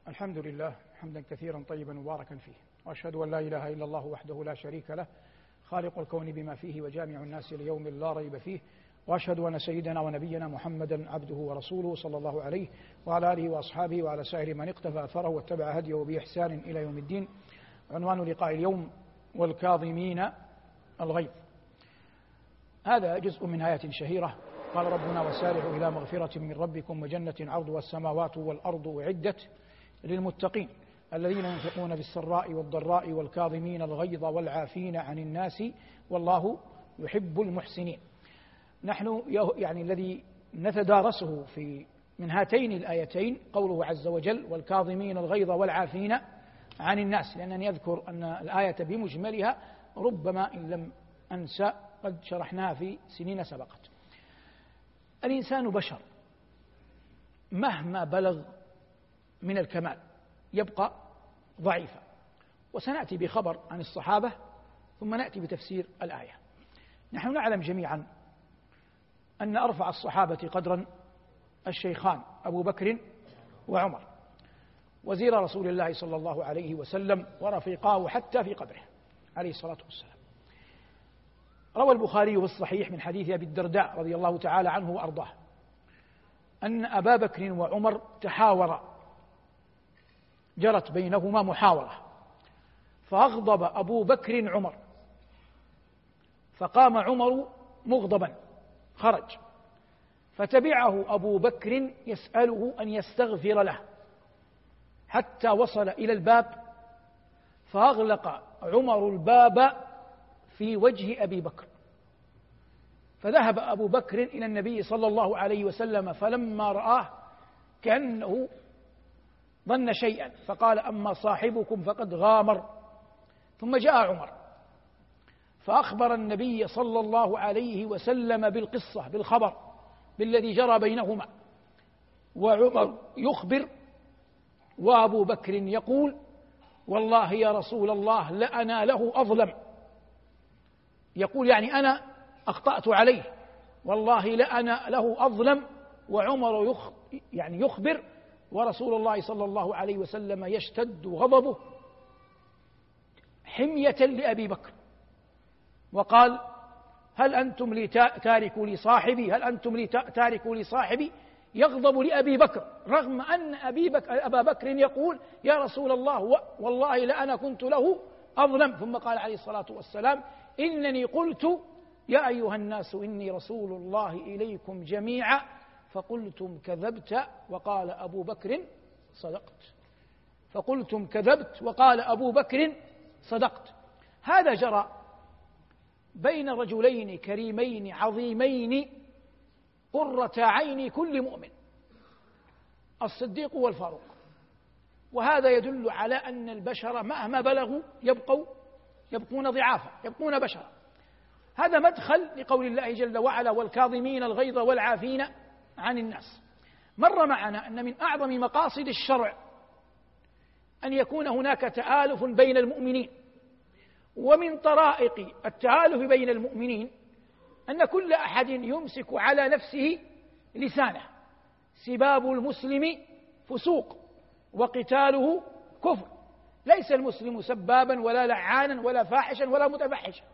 الحمد لله حمدا كثيرا طيبا مباركا فيه، وأشهد أن لا إله إلا الله وحده لا شريك له خالق الكون بما فيه وجامع الناس ليوم لا ريب فيه، وأشهد أن سيدنا ونبينا محمدا عبده ورسوله صلى الله عليه وعلى آله وأصحابه وعلى سائر من اقتفى أثره واتبع هديه بإحسان إلى يوم الدين. عنوان لقاء اليوم: والكاظمين الغيظ. هذا جزء من آية شهيرة قال ربنا: وسارعوا إلى مغفرة من ربكم وجنة عرضها السماوات والأرض أعدت للمتقين الذين ينفقون بالسراء والضراء والكاظمين الغيظ والعافين عن الناس والله يحب المحسنين. نحن الذي نتدارسه من هاتين الآيتين قوله عز وجل: والكاظمين الغيظ والعافين عن الناس، لأنني أذكر أن الآية بمجملها ربما إن لم أنسى قد شرحناها في سنين سبقت. الإنسان بشر مهما بلغ من الكمال يبقى ضعيفا، وسنأتي بخبر عن الصحابة ثم نأتي بتفسير الآية. نحن نعلم جميعا أن أرفع الصحابة قدرا الشيخان أبو بكر وعمر، وزير رسول الله صلى الله عليه وسلم ورفيقاه حتى في قبره عليه الصلاة والسلام. روى البخاري في الصحيح من حديث أبي الدرداء رضي الله تعالى عنه وأرضاه أن أبا بكر وعمر تحاورا، جرت بينهما محاورة، فأغضب أبو بكر عمر، فقام عمر مغضبا خرج، فتبعه أبو بكر يسأله أن يستغفر له حتى وصل إلى الباب، فأغلق عمر الباب في وجه أبي بكر، فذهب أبو بكر إلى النبي صلى الله عليه وسلم، فلما رآه كأنه ظن شيئا فقال: أما صاحبكم فقد غامر. ثم جاء عمر فأخبر النبي صلى الله عليه وسلم بالقصة، بالخبر بالذي جرى بينهما، وعمر يخبر وأبو بكر يقول: والله يا رسول الله لأنا له أظلم، يقول يعني أنا أخطأت عليه، والله لأنا له أظلم. وعمر يخبر، ورسول الله صلى الله عليه وسلم يشتد غضبه حمية لأبي بكر، وقال: هل أنتم لي تاركوا لي صاحبي؟ هل أنتم لي تاركوا لي صاحبي؟ يغضب لأبي بكر رغم أن أبا بكر يقول: يا رسول الله والله لأنا كنت له أظلم. ثم قال عليه الصلاة والسلام: إنني قلت يا أيها الناس إني رسول الله إليكم جميعا فقلتم كذبت وقال أبو بكر صدقت. فقلتم كذبت وقال أبو بكر صدقت. هذا جرى بين رجلين كريمين عظيمين قرة عين كل مؤمن، الصديق والفاروق. وهذا يدل على أن البشر مهما بلغوا يبقون ضعافا، يبقون بشرا. هذا مدخل لقول الله جل وعلا: والكاظمين الغيظ والعافين عن الناس. مر معنا أن من أعظم مقاصد الشرع أن يكون هناك تآلف بين المؤمنين، ومن طرائق التآلف بين المؤمنين أن كل أحد يمسك على نفسه لسانه. سباب المسلم فسوق وقتاله كفر، ليس المسلم سبابا ولا لعانا ولا فاحشا ولا متفحشا.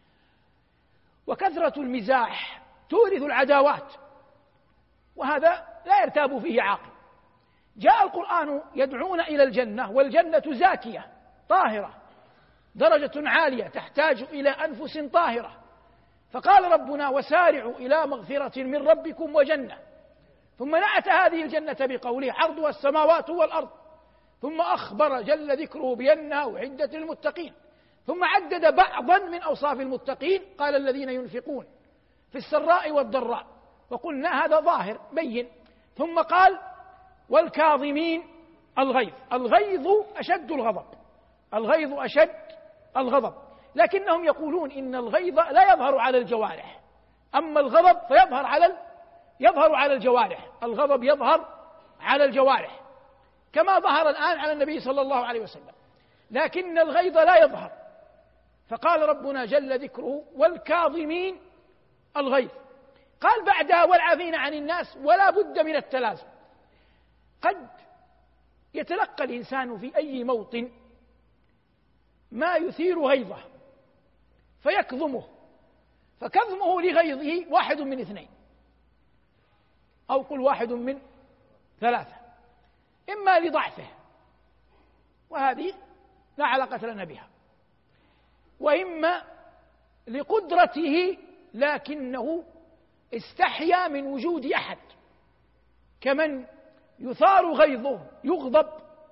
وكثرة المزاح تورث العداوات، وهذا لا يرتاب فيه عاقل. جاء القرآن يدعونا إلى الجنة، والجنة زاكية طاهرة درجة عالية تحتاج إلى أنفس طاهرة، فقال ربنا: وسارعوا إلى مغفرة من ربكم وجنة. ثم نعت هذه الجنة بقوله: عرضها السماوات والأرض. ثم أخبر جل ذكره بأنها أعدت للمتقين، ثم عدد بعضا من أوصاف المتقين، قال: الذين ينفقون في السراء والضراء، وقلنا هذا ظاهر بين. ثم قال: والكاظمين الغيظ. الغيظ أشد الغضب، الغيظ أشد الغضب، لكنهم يقولون إن الغيظ لا يظهر على الجوارح، أما الغضب فيظهر على الجوارح. الغضب يظهر على الجوارح كما ظهر الآن على النبي صلى الله عليه وسلم، لكن الغيظ لا يظهر. فقال ربنا جل ذكره: والكاظمين الغيظ. قال بعدها: والعافين عن الناس. ولا بد من التلازم. قد يتلقى الإنسان في أي موطن ما يثير غيظه فيكظمه، فكظمه لغيظه واحد من اثنين، أو قل واحد من ثلاثة: إما لضعفه وهذه لا علاقة لنا بها، وإما لقدرته لكنه استحيا من وجود أحد، كمن يثار غيظه يغضب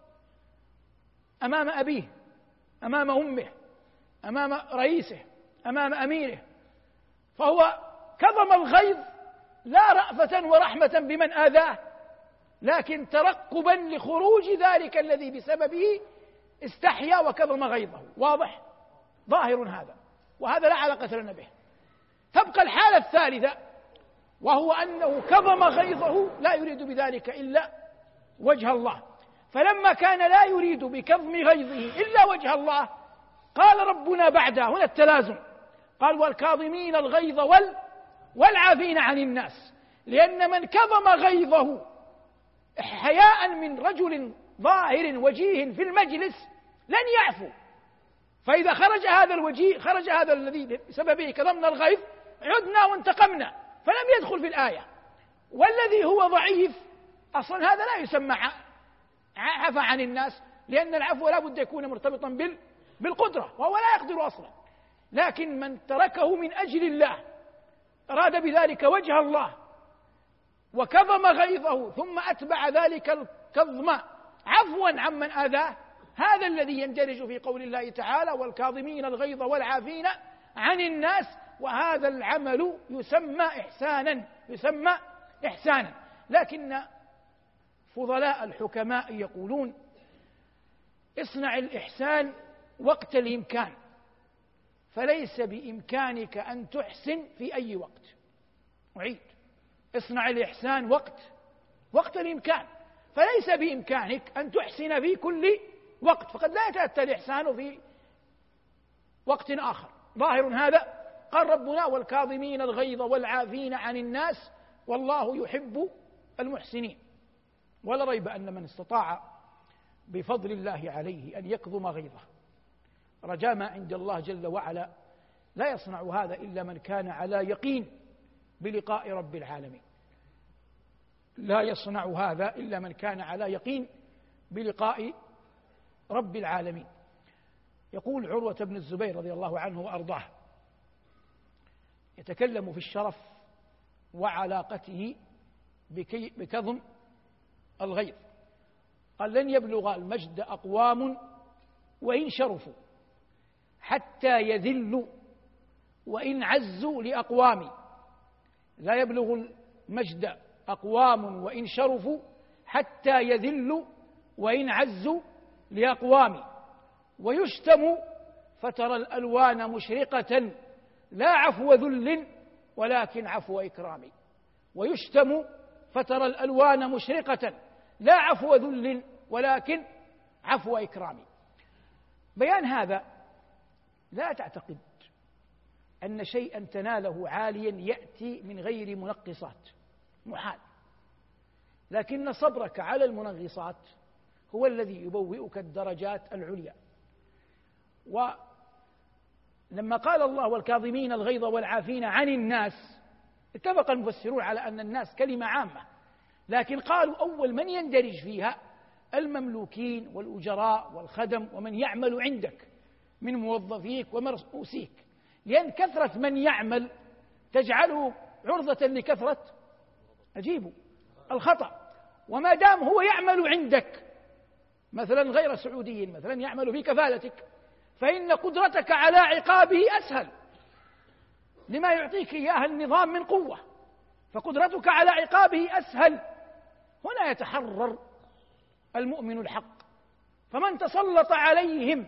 أمام أبيه، أمام أمه، أمام رئيسه، أمام أميره، فهو كظم الغيظ لا رأفة ورحمة بمن آذاه، لكن ترقبا لخروج ذلك الذي بسببه استحيا وكظم غيظه. واضح؟ ظاهر هذا، وهذا لا علاقة لنا به. تبقى الحالة الثالثة، وهو أنه كظم غيظه لا يريد بذلك إلا وجه الله، فلما كان لا يريد بكظم غيظه إلا وجه الله قال ربنا بعدها، هنا التلازم، قال: والكاظمين الغيظ والعافين عن الناس، لأن من كظم غيظه حياء من رجل ظاهر وجيه في المجلس لن يعفو، فإذا خرج هذا الوجيه، خرج هذا الذي بسببه كظمنا الغيظ، عدنا وانتقمنا، فلم يدخل في الآية. والذي هو ضعيف أصلا هذا لا يسمى عفى عن الناس، لأن العفو لا بد يكون مرتبطا بالقدرة، وهو لا يقدر أصلا. لكن من تركه من أجل الله، أراد بذلك وجه الله، وكظم غيظه ثم أتبع ذلك الكظم عفوا عمن آذاه، هذا الذي يندرج في قول الله تعالى: والكاظمين الغيظ والعافين عن الناس، وهذا العمل يسمى إحسانا. لكن فضلاء الحكماء يقولون: اصنع الإحسان وقت الإمكان، فليس بإمكانك أن تحسن في أي وقت. أعيد: اصنع الإحسان وقت الإمكان، فليس بإمكانك أن تحسن في كل وقت، فقد لا يتأتى الإحسان في وقت آخر. ظاهر هذا. قال ربنا: والكاظمين الغيظ والعافين عن الناس والله يحب المحسنين. ولا ريب أن من استطاع بفضل الله عليه أن يكظم غيظه رجاء ما عند الله جل وعلا لا يصنع هذا إلا من كان على يقين بلقاء رب العالمين. لا يصنع هذا إلا من كان على يقين بلقاء رب العالمين. يقول عروة بن الزبير رضي الله عنه وأرضاه يتكلم في الشرف وعلاقته بكظم الغيظ، قال: لن يبلغ المجد أقوام وإن شرفوا حتى يذلوا وإن عزوا لأقوام. لا يبلغ المجد أقوام وإن شرفوا حتى يذلوا وإن عزوا لأقوام. ويشتم فترى الألوان مشرقة لا عفو ذل ولكن عفو إكرام. ويشتم فترى الألوان مشرقة لا عفو ذل ولكن عفو إكرام. بيان هذا: لا تعتقد أن شيئا تناله عاليا يأتي من غير منقصات، محال، لكن صبرك على المنغصات هو الذي يبوئك الدرجات العليا. ولما قال الله: والكاظمين الغيظ والعافين عن الناس، اتفق المفسرون على أن الناس كلمة عامة، لكن قالوا أول من يندرج فيها المملوكين والأجراء والخدم ومن يعمل عندك من موظفيك ومرؤوسيك، لأن كثرة من يعمل تجعله عرضة لكثرة الخطأ. وما دام هو يعمل عندك مثلا غير سعودي، مثلا يعمل في كفالتك، فإن قدرتك على عقابه أسهل لما يعطيك إياه النظام من قوة، فقدرتك على عقابه أسهل. هنا يتحرر المؤمن الحق. فمن تسلط عليهم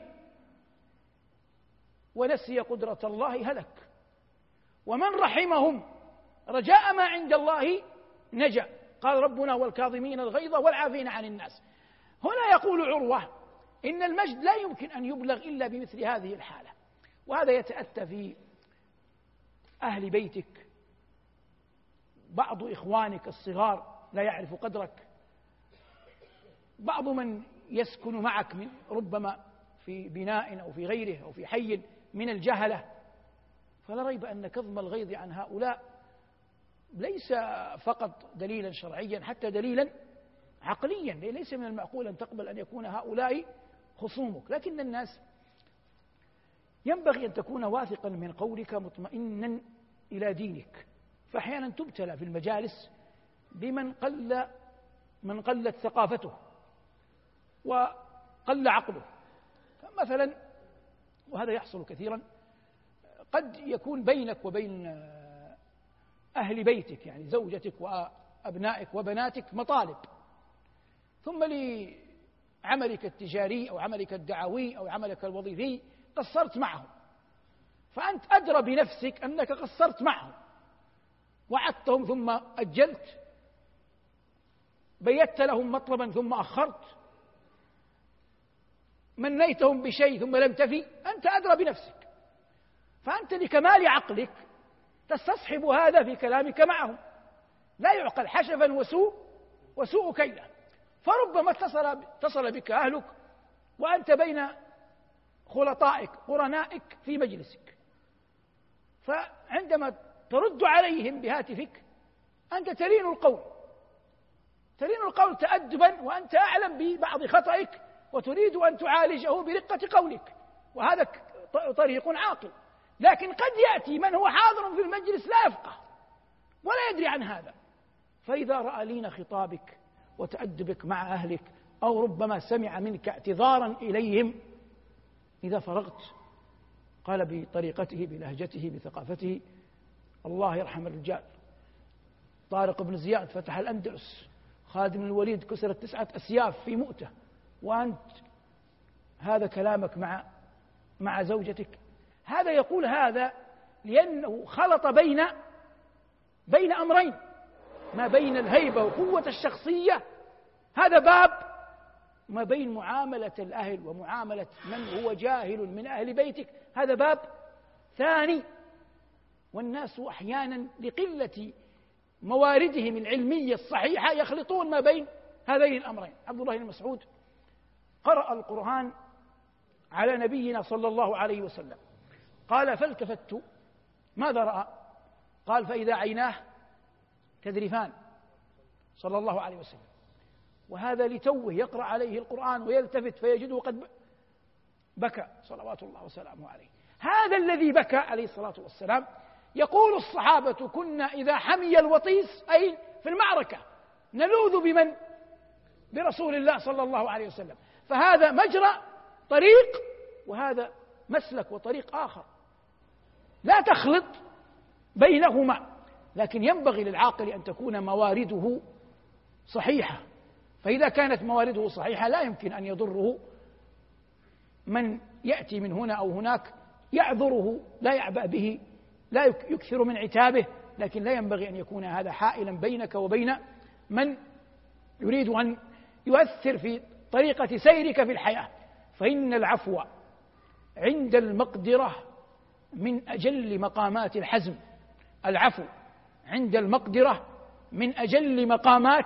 ونسي قدرة الله هلك، ومن رحمهم رجاء ما عند الله نجا. قال ربنا: والكاظمين الغيظ والعافين عن الناس. هنا يقول عروة إن المجد لا يمكن أن يبلغ إلا بمثل هذه الحالة، وهذا يتأتى في أهل بيتك. بعض إخوانك الصغار لا يعرف قدرك، بعض من يسكن معك من ربما في بناء أو في غيره أو في حي من الجهلة، فلا ريب أن كظم الغيظ عن هؤلاء ليس فقط دليلا شرعيا، حتى دليلا عقليا. ليس من المعقول أن تقبل أن يكون هؤلاء خصومك، لكن الناس ينبغي أن تكون واثقا من قولك مطمئنا إلى دينك. فأحيانا تبتلى في المجالس بمن قلت ثقافته وقل عقله. فمثلا، وهذا يحصل كثيرا، قد يكون بينك وبين أهل بيتك يعني زوجتك وأبنائك وبناتك مطالب، ثم لعملك التجاري أو عملك الدعوي أو عملك الوظيفي قصرت معهم، فأنت أدرى بنفسك أنك قصرت معهم، وعدتهم ثم أجلت، بيت لهم مطلبا ثم أخرت، منيتهم بشيء ثم لم تفي، أنت أدرى بنفسك. فأنت لكمال عقلك تستصحب هذا في كلامك معهم، لا يعقل حشفا وسوء كيلا. فربما اتصل بك أهلك وأنت بين خلطائك قرنائك في مجلسك، فعندما ترد عليهم بهاتفك أنت تلين القول تأدبا، وأنت أعلم ببعض خطئك وتريد أن تعالجه برقة قولك، وهذا طريق عاقل. لكن قد يأتي من هو حاضر في المجلس لا يفقه ولا يدري عن هذا، فإذا رأى لين خطابك وتأدبك مع أهلك، أو ربما سمع منك اعتذارا إليهم، إذا فرغت قال بطريقته بلهجته بثقافته: الله يرحم الرجال، طارق بن زياد فتح الأندلس، خالد بن الوليد كسرت 9 أسياف في مؤتة، وأنت هذا كلامك مع زوجتك. هذا يقول هذا لأنه خلط بين أمرين، ما بين الهيبة وقوة الشخصية، هذا باب، ما بين معاملة الأهل ومعاملة من هو جاهل من أهل بيتك، هذا باب ثاني. والناس أحيانا لقلة مواردهم العلمية الصحيحة يخلطون ما بين هذين الأمرين. عبد الله بن مسعود قرأ القرآن على نبينا صلى الله عليه وسلم، قال: فالتفت ماذا رأى؟ قال: فإذا عيناه تذرفان، صلى الله عليه وسلم. وهذا لتوه يقرأ عليه القرآن ويلتفت فيجده قد بكى صلوات الله وسلامه عليه. هذا الذي بكى عليه الصلاة والسلام، يقول الصحابة: كنا إذا حمي الوطيس أي في المعركة نلوذ بمن؟ برسول الله صلى الله عليه وسلم. فهذا مجرى طريق وهذا مسلك وطريق آخر، لا تخلط بينهما. لكن ينبغي للعاقل أن تكون موارده صحيحة، فإذا كانت موارده صحيحة لا يمكن أن يضره من يأتي من هنا أو هناك، يعذره، لا يعبأ به، لا يكثر من عتابه، لكن لا ينبغي أن يكون هذا حائلا بينك وبين من يريد أن يؤثر في طريقة سيرك في الحياة. فإن العفو عند المقدرة من أجل مقامات الحزم، العفو عند المقدرة من أجل مقامات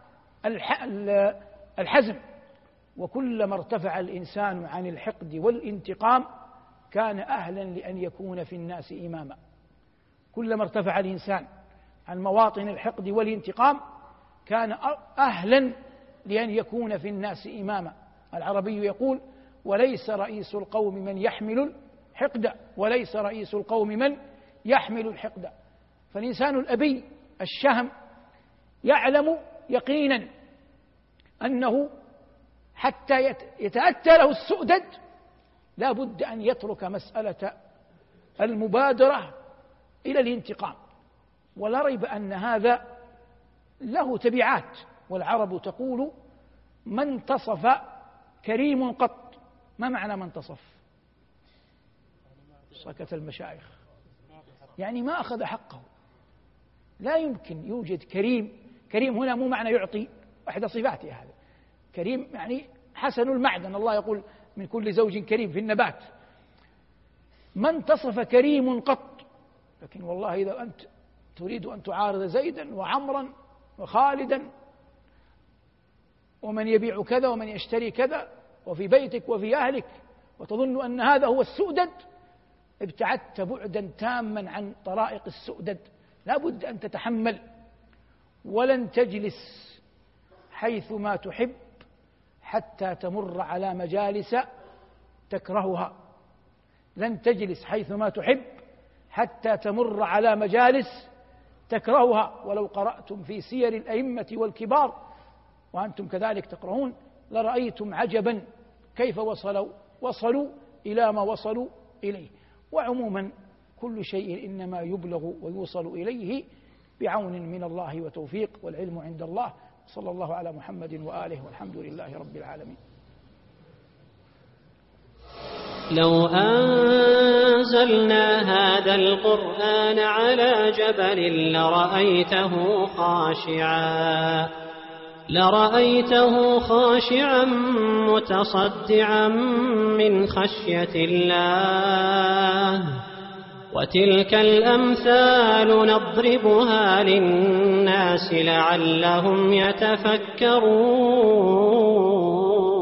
الحزم. وكلما ارتفع الإنسان عن الحقد والانتقام كان أهلا لأن يكون في الناس إماما. كلما ارتفع الإنسان عن مواطن الحقد والانتقام كان أهلا لأن يكون في الناس إماما. العربي يقول: وليس رئيس القوم من يحمل الحقد، وليس رئيس القوم من يحمل الحقد. فالإنسان الأبي الشهم يعلم يقينا أنه حتى يتأتى له السؤدد لا بد أن يترك مسألة المبادرة إلى الانتقام، ولا ريب أن هذا له تبعات. والعرب تقول: ما انتصف كريم قط. ما معنى ما انتصف؟ سكت المشايخ، يعني ما أخذ حقه. لا يمكن يوجد كريم. كريم هنا مو معنى يعطي، إحدى صفاته هذا. كريم يعني حسن المعدن، الله يقول: من كل زوج كريم في النبات. ما انتصف كريم قط. لكن والله إذا أنت تريد أن تعارض زيدا وعمرا وخالدا ومن يبيع كذا ومن يشتري كذا وفي بيتك وفي أهلك، وتظن أن هذا هو السؤدد، ابتعدت بعدا تاما عن طرائق السؤدد. لا بد أن تتحمل. ولن تجلس حيث ما تحب حتى تمر على مجالس تكرهها. لن تجلس حيث ما تحب حتى تمر على مجالس تكرهها. ولو قرأتم في سير الأئمة والكبار وأنتم كذلك تقرؤون لرأيتم عجبا كيف وصلوا إلى ما وصلوا إليه. وعموما كل شيء إنما يبلغ ويوصل إليه بعون من الله وتوفيق، والعلم عند الله. صلى الله على محمد وآله، والحمد لله رب العالمين. لو أنزلنا هذا القرآن على جبل لرأيته خاشعا متصدعا من خشية الله. وتلك الأمثال نضربها للناس لعلهم يتفكرون.